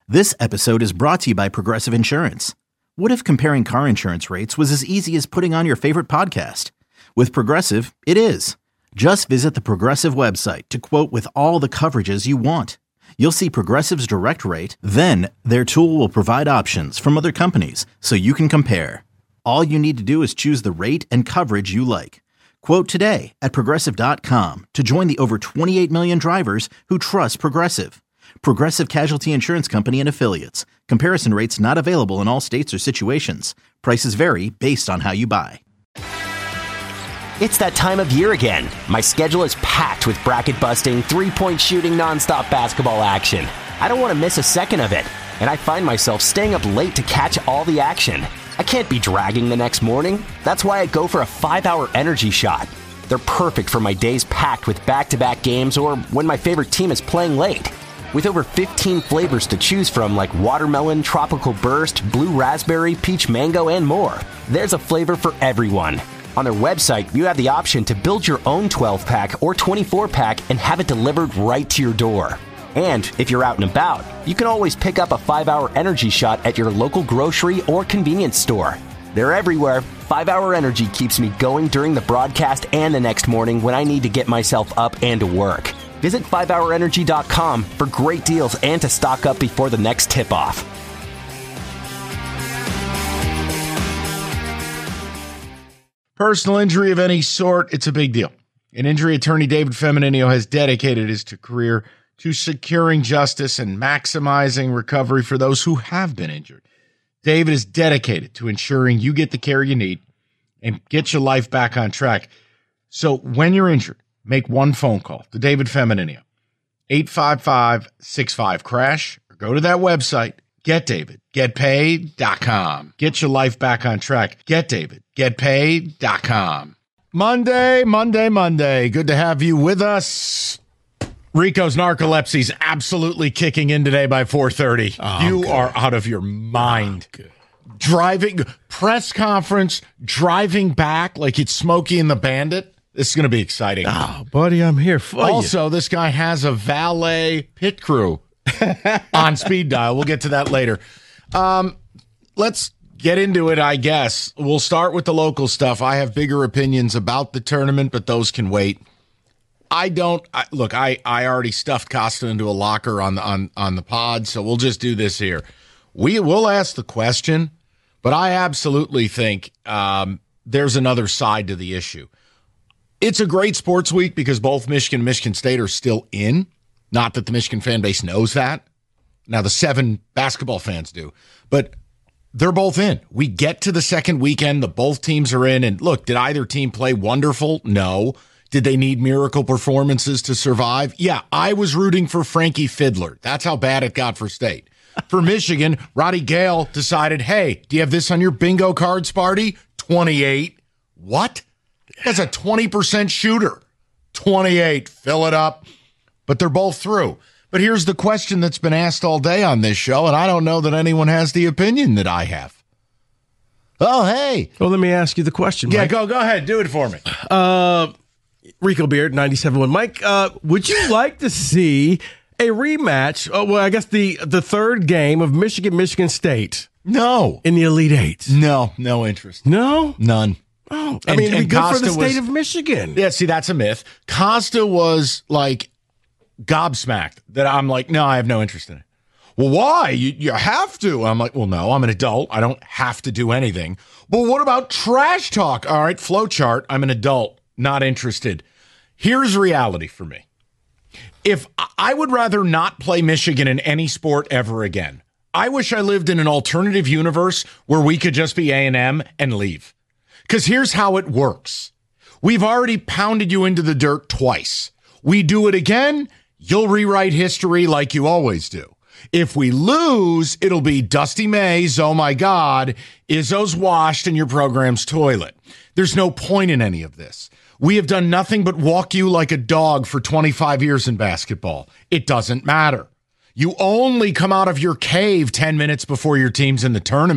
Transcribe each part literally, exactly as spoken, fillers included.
This episode is brought to you by Progressive Insurance. What if comparing car insurance rates was as easy as putting on your favorite podcast? With Progressive, it is. Just visit the Progressive website to quote with all the coverages you want. You'll see Progressive's direct rate, then their tool will provide options from other companies so you can compare. All you need to do is choose the rate and coverage you like. Quote today at progressive dot com to join the over twenty-eight million drivers who trust Progressive. Progressive Casualty Insurance Company and Affiliates. Comparison rates not available in all states or situations. Prices vary based on how you buy. It's that time of year again. My schedule is packed with bracket-busting, three-point shooting, nonstop basketball action. I don't want to miss a second of it, and I find myself staying up late to catch all the action. I can't be dragging the next morning. That's why I go for a five-hour energy shot. They're perfect for my days packed with back-to-back games or when my favorite team is playing late. With over fifteen flavors to choose from like watermelon, tropical burst, blue raspberry, peach mango, and more, there's a flavor for everyone. On their website, you have the option to build your own twelve-pack or twenty-four-pack and have it delivered right to your door. And if you're out and about, you can always pick up a five-hour energy shot at your local grocery or convenience store. They're everywhere. five-hour Energy keeps me going during the broadcast and the next morning when I need to get myself up and to work. Visit five hour energy dot com for great deals and to stock up before the next tip-off. Personal injury of any sort, it's a big deal. And injury attorney David Femininio has dedicated his career to securing justice and maximizing recovery for those who have been injured. David is dedicated to ensuring you get the care you need and get your life back on track. So when you're injured, make one phone call to David Femininio, eight five five, six five, crash, or go to that website, get david get paid dot com. Get your life back on track. get david get paid dot com. Monday, Monday, Monday. Good to have you with us. Rico's narcolepsy's absolutely kicking in today by four thirty. Oh, you good. Are out of your mind. Oh, driving, press conference, driving back like it's Smokey and the Bandit. This is going to be exciting. Oh, buddy, I'm here for also, you. Also, this guy has a valet pit crew on speed dial. We'll get to that later. Um, let's get into it, I guess. We'll start with the local stuff. I have bigger opinions about the tournament, but those can wait. I don't I, look. I, I already stuffed Costa into a locker on the on on the pod, so we'll just do this here. We will ask the question, but I absolutely think um, there's another side to the issue. It's a great sports week because both Michigan and Michigan State are still in. Not that the Michigan fan base knows that. Now, the seven basketball fans do. But they're both in. We get to the second weekend. The both teams are in. And look, did either team play wonderful? No. Did they need miracle performances to survive? Yeah, I was rooting for Frankie Fiddler. That's how bad it got for State. For Michigan, Roddy Gale decided, hey, do you have this on your bingo card, Sparty? twenty-eight. What? That's a twenty percent shooter. twenty-eight. Fill it up. But they're both through. But here's the question that's been asked all day on this show, and I don't know that anyone has the opinion that I have. Oh, hey. Well, let me ask you the question, Yeah, Mike. go go ahead. Do it for me. Uh, Rico Beard, ninety-seven point one. Mike, uh, would you like to see a rematch? Oh, well, I guess the, the third game of Michigan-Michigan State. No. In the Elite Eight. No, no interest. No? None. Oh, I And- mean, it'd be and good Costa for the state was- of Michigan. Yeah, see, that's a myth. Costa was like gobsmacked that I'm like, no, I have no interest in it. Well, why? You, you have to. I'm like, well, no, I'm an adult. I don't have to do anything. But what about trash talk? All right, flowchart. I'm an adult, not interested. Here's reality for me. If I would rather not play Michigan in any sport ever again. I wish I lived in an alternative universe where we could just be A and M and leave. Because here's how it works. We've already pounded you into the dirt twice. We do it again, you'll rewrite history like you always do. If we lose, it'll be Dusty Mays, oh my God, Izzo's washed in your program's toilet. There's no point in any of this. We have done nothing but walk you like a dog for twenty-five years in basketball. It doesn't matter. You only come out of your cave ten minutes before your team's in the tournament.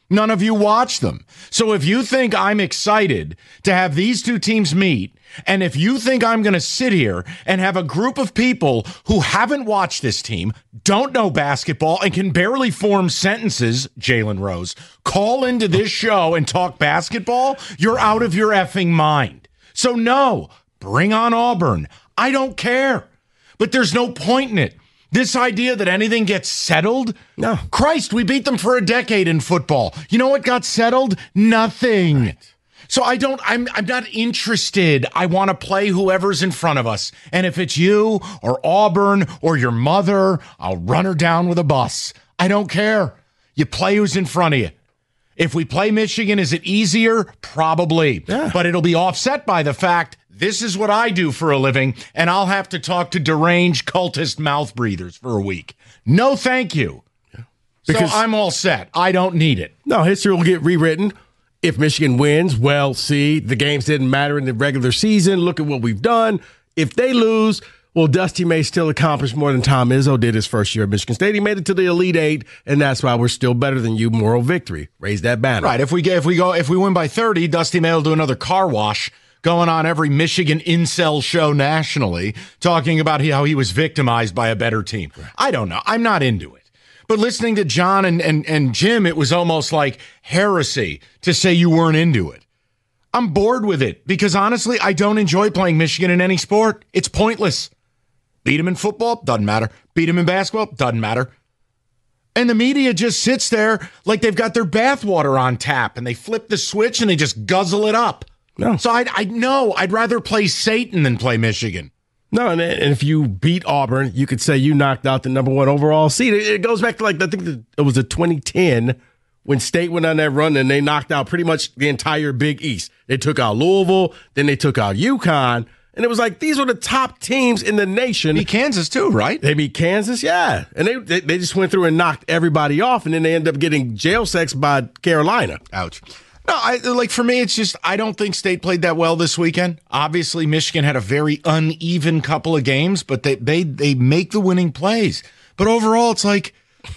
None of you watch them. So if you think I'm excited to have these two teams meet, and if you think I'm going to sit here and have a group of people who haven't watched this team, don't know basketball, and can barely form sentences, Jalen Rose, call into this show and talk basketball, you're out of your effing mind. So no, bring on Auburn. I don't care. But there's no point in it. This idea that anything gets settled? No. Christ, we beat them for a decade in football. You know what got settled? Nothing. Right. So I don't, I'm I'm not interested. I want to play whoever's in front of us. And if it's you or Auburn or your mother, I'll run her down with a bus. I don't care. You play who's in front of you. If we play Michigan, is it easier? Probably. Yeah. But it'll be offset by the fact this is what I do for a living, and I'll have to talk to deranged cultist mouth breathers for a week. No, thank you. Yeah. Because so I'm all set. I don't need it. No, history will get rewritten. If Michigan wins, well, see, the games didn't matter in the regular season. Look at what we've done. If they lose, well, Dusty may still accomplish more than Tom Izzo did his first year at Michigan State. He made it to the Elite Eight, and that's why we're still better than you. Moral victory. Raise that banner. Right. If we get, if we go, if we win by thirty, Dusty May will do another car wash going on every Michigan incel show nationally, talking about how he was victimized by a better team. Right. I don't know. I'm not into it. But listening to John and, and, and Jim, it was almost like heresy to say you weren't into it. I'm bored with it because, honestly, I don't enjoy playing Michigan in any sport. It's pointless. Beat them in football? Doesn't matter. Beat them in basketball? Doesn't matter. And the media just sits there like they've got their bathwater on tap, and they flip the switch and they just guzzle it up. No. So I I know I'd rather play Satan than play Michigan. No, and, and if you beat Auburn, you could say you knocked out the number one overall seed. It, it goes back to, like, I think the, it was a twenty ten when State went on that run and they knocked out pretty much the entire Big East. They took out Louisville, then they took out UConn, and it was like these were the top teams in the nation. Beat Kansas too, right? They beat Kansas, yeah. And they, they they just went through and knocked everybody off, and then they ended up getting jail sex by Carolina. Ouch. No, I like for me, it's just I don't think State played that well this weekend. Obviously, Michigan had a very uneven couple of games, but they they they make the winning plays. But overall, it's like,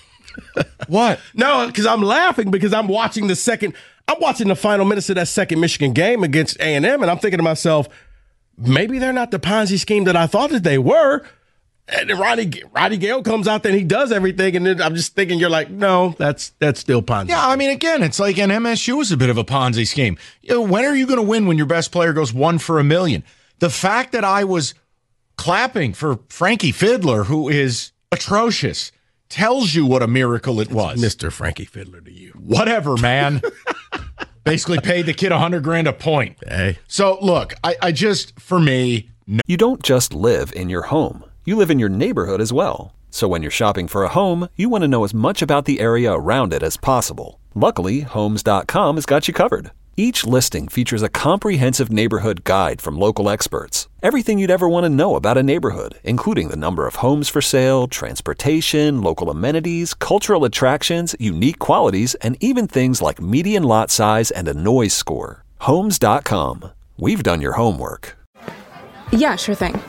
what? No, because I'm laughing because I'm watching the second. I'm watching the final minutes of that second Michigan game against A and M, and I'm thinking to myself, maybe they're not the Ponzi scheme that I thought that they were. And then Ronnie, Ronnie Gale comes out there and he does everything. And then I'm just thinking, you're like, no, that's that's still Ponzi. Yeah, I mean, again, it's like an M S U is a bit of a Ponzi scheme. You know, when are you going to win when your best player goes one for a million? The fact that I was clapping for Frankie Fiddler, who is atrocious, tells you what a miracle it was. Mister Frankie Fiddler to you. Whatever, man. Basically paid the kid a hundred grand a point. Hey. So, look, I, I just, for me. No- you don't just live in your home. You live in your neighborhood as well. So when you're shopping for a home, you want to know as much about the area around it as possible. Luckily, Homes dot com has got you covered. Each listing features a comprehensive neighborhood guide from local experts. Everything you'd ever want to know about a neighborhood, including the number of homes for sale, transportation, local amenities, cultural attractions, unique qualities, and even things like median lot size and a noise score. Homes dot com. We've done your homework. Yeah, sure thing.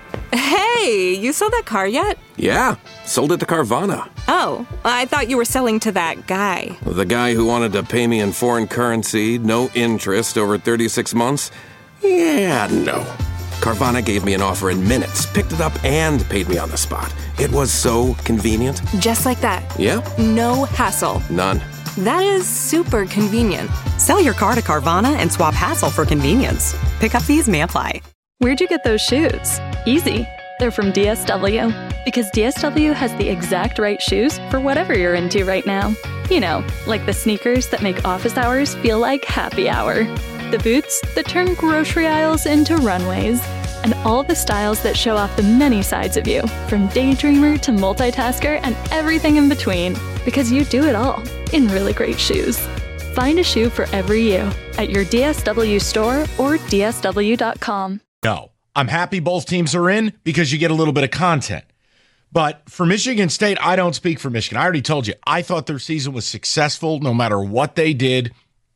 Hey, you sold that car yet? Yeah, sold it to Carvana. Oh, I thought you were selling to that guy. The guy who wanted to pay me in foreign currency, no interest, over thirty-six months? Yeah, no. Carvana gave me an offer in minutes, picked it up, and paid me on the spot. It was so convenient. Just like that. Yeah. No hassle. None. That is super convenient. Sell your car to Carvana and swap hassle for convenience. Pickup fees may apply. Where'd you get those shoes? Easy. They're from D S W. Because D S W has the exact right shoes for whatever you're into right now. You know, like the sneakers that make office hours feel like happy hour. The boots that turn grocery aisles into runways. And all the styles that show off the many sides of you, from daydreamer to multitasker and everything in between. Because you do it all in really great shoes. Find a shoe for every you at your D S W store or D S W dot com. No, I'm happy both teams are in because you get a little bit of content. But for Michigan State, I don't speak for Michigan. I already told you, I thought their season was successful no matter what they did.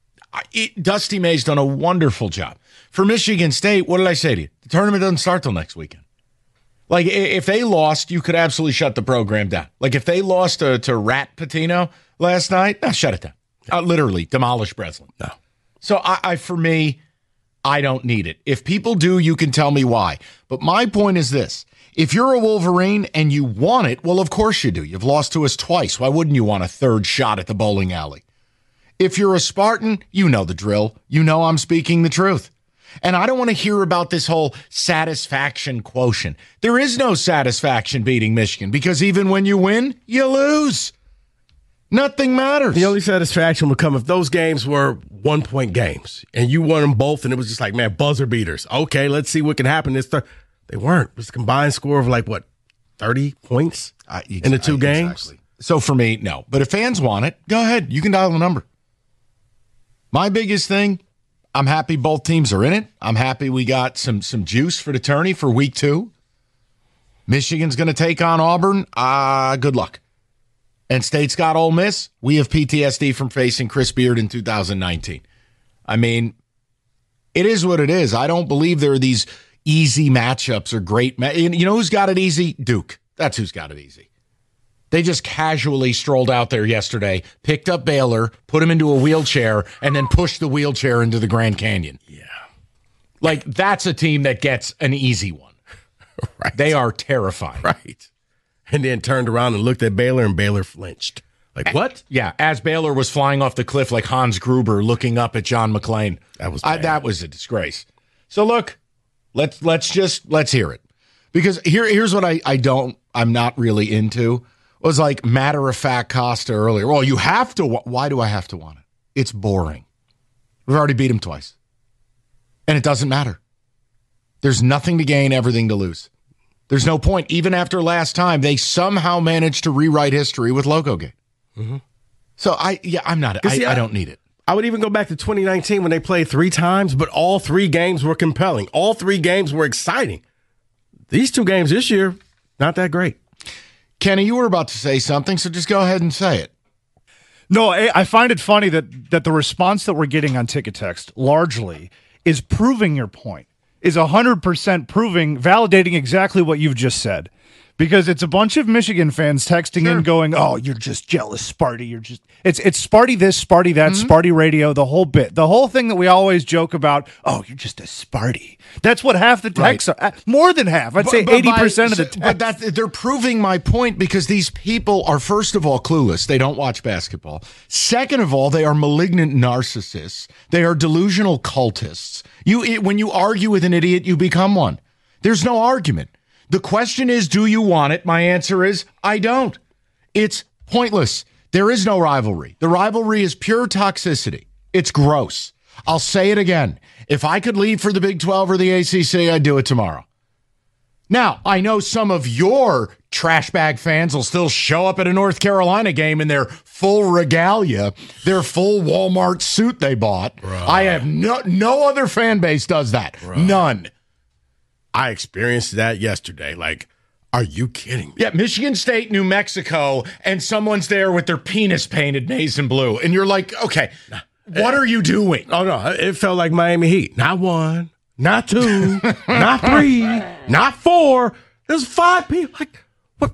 It, Dusty May's done a wonderful job. For Michigan State, what did I say to you? The tournament doesn't start till next weekend. Like, if they lost, you could absolutely shut the program down. Like, if they lost to, to Rat Patino last night, no, shut it down. Uh, literally, demolish Breslin. No. So, I, I for me, I don't need it. If people do, you can tell me why. But my point is this. If you're a Wolverine and you want it, well, of course you do. You've lost to us twice. Why wouldn't you want a third shot at the bowling alley? If you're a Spartan, you know the drill. You know I'm speaking the truth. And I don't want to hear about this whole satisfaction quotient. There is no satisfaction beating Michigan because even when you win, you lose. Nothing matters. The only satisfaction would come if those games were one-point games and you won them both and it was just like, man, buzzer beaters. Okay, let's see what can happen. This th- They weren't. It was a combined score of like, what, thirty points uh, ex- in the two uh, games? Exactly. So for me, no. But if fans want it, go ahead. You can dial the number. My biggest thing, I'm happy both teams are in it. I'm happy we got some some juice for the tourney for week two. Michigan's going to take on Auburn. Uh, good luck. And State's got Ole Miss. We have P T S D from facing Chris Beard in two thousand nineteen. I mean, it is what it is. I don't believe there are these easy matchups or great. Ma- you know who's got it easy? Duke. That's who's got it easy. They just casually strolled out there yesterday, picked up Baylor, put him into a wheelchair, and then pushed the wheelchair into the Grand Canyon. Yeah. Like, that's a team that gets an easy one. Right. They are terrifying. Right. And then turned around and looked at Baylor, and Baylor flinched. Like, what? Yeah, as Baylor was flying off the cliff like Hans Gruber looking up at John McClain. That was I, that was a disgrace. So, look, let's let's just, let's hear it. Because here here's what I, I don't, I'm not really into. Was like matter-of-fact Costa earlier. Well, you have to. Why do I have to want it? It's boring. We've already beat him twice. And it doesn't matter. There's nothing to gain, everything to lose. There's no point. Even after last time, they somehow managed to rewrite history with Logogate. Mm-hmm. So, I yeah, I'm not. I, see, I, I don't need it. I would even go back to twenty nineteen when they played three times, but all three games were compelling. All three games were exciting. These two games this year, not that great. Kenny, you were about to say something, so just go ahead and say it. No, I, I find it funny that that the response that we're getting on Ticket Text largely is proving your point, is one hundred percent proving, validating exactly what you've just said. Because it's a bunch of Michigan fans texting sure. in going, oh, you're just jealous, Sparty. You're just it's it's Sparty this, Sparty that, mm-hmm. Sparty radio, the whole bit. The whole thing that we always joke about, oh, you're just a Sparty. That's what half the texts right. are. More than half. I'd but, say but eighty percent by, of the texts. But that, they're proving my point because these people are, first of all, clueless. They don't watch basketball. Second of all, they are malignant narcissists. They are delusional cultists. You, it, when you argue with an idiot, you become one. There's no argument. The question is, do you want it? My answer is, I don't. It's pointless. There is no rivalry. The rivalry is pure toxicity. It's gross. I'll say it again. If I could leave for the Big twelve or the A C C, I'd do it tomorrow. Now, I know some of your trash bag fans will still show up at a North Carolina game in their full regalia, their full Walmart suit they bought. Bruh. I have no, no other fan base does that. Bruh. None. I experienced that yesterday. Like, are you kidding me? Yeah, Michigan State, New Mexico, and someone's there with their penis painted maize and blue. And you're like, okay, what are you doing? Oh, no, it felt like Miami Heat. Not one, not two, not three, not four. There's five people. Like, what?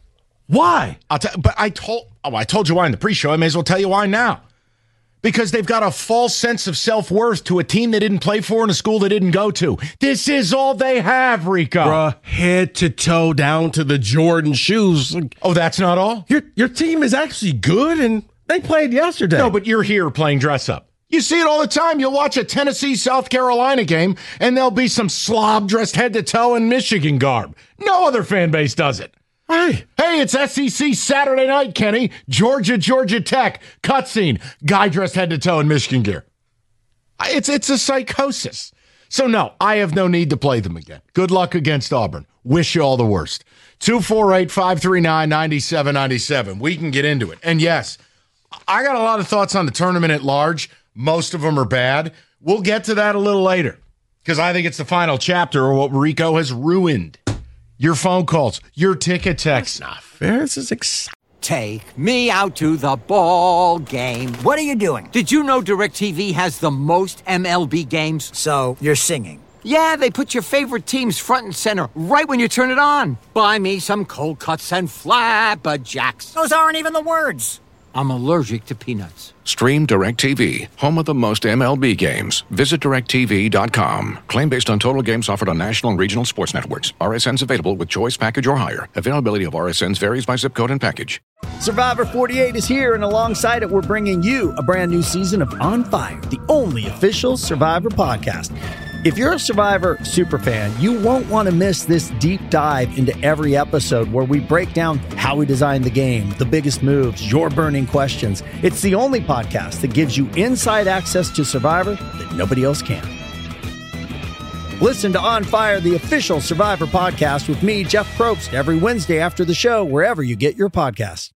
Why? I'll tell. But I told, oh, I told you why in the pre-show. I may as well tell you why now. Because they've got a false sense of self-worth to a team they didn't play for and a school they didn't go to. This is all they have, Rico. Bruh, head to toe down to the Jordan shoes. Oh, that's not all? Your your team is actually good, and they played yesterday. No, but you're here playing dress-up. You see it all the time. You'll watch a Tennessee-South Carolina game, and there'll be some slob dressed head to toe in Michigan garb. No other fan base does it. Hey, hey, it's S E C Saturday night, Kenny. Georgia, Georgia Tech, cutscene, guy dressed head to toe in Michigan gear. It's it's a psychosis. So no, I have no need to play them again. Good luck against Auburn. Wish you all the worst. two four eight, five three nine, nine seven nine seven. We can get into it. And yes, I got a lot of thoughts on the tournament at large. Most of them are bad. We'll get to that a little later because I think it's the final chapter of what Rico has ruined. Your phone calls, your ticket texts. Not fair. This is exciting. Take me out to the ball game. What are you doing? Did you know DirecTV has the most M L B games? So you're singing? Yeah, they put your favorite teams front and center right when you turn it on. Buy me some cold cuts and flapjacks. Those aren't even the words. I'm allergic to peanuts. Stream DirecTV, home of the most M L B games. Visit direct T V dot com. Claim based on total games offered on national and regional sports networks. R S Ns available with choice package or higher. Availability of R S Ns varies by zip code and package. Survivor forty-eight is here, and alongside it, we're bringing you a brand new season of On Fire, the only official Survivor podcast. If you're a Survivor superfan, you won't want to miss this deep dive into every episode where we break down how we designed the game, the biggest moves, your burning questions. It's the only podcast that gives you inside access to Survivor that nobody else can. Listen to On Fire, the official Survivor podcast with me, Jeff Probst, every Wednesday after the show, wherever you get your podcasts.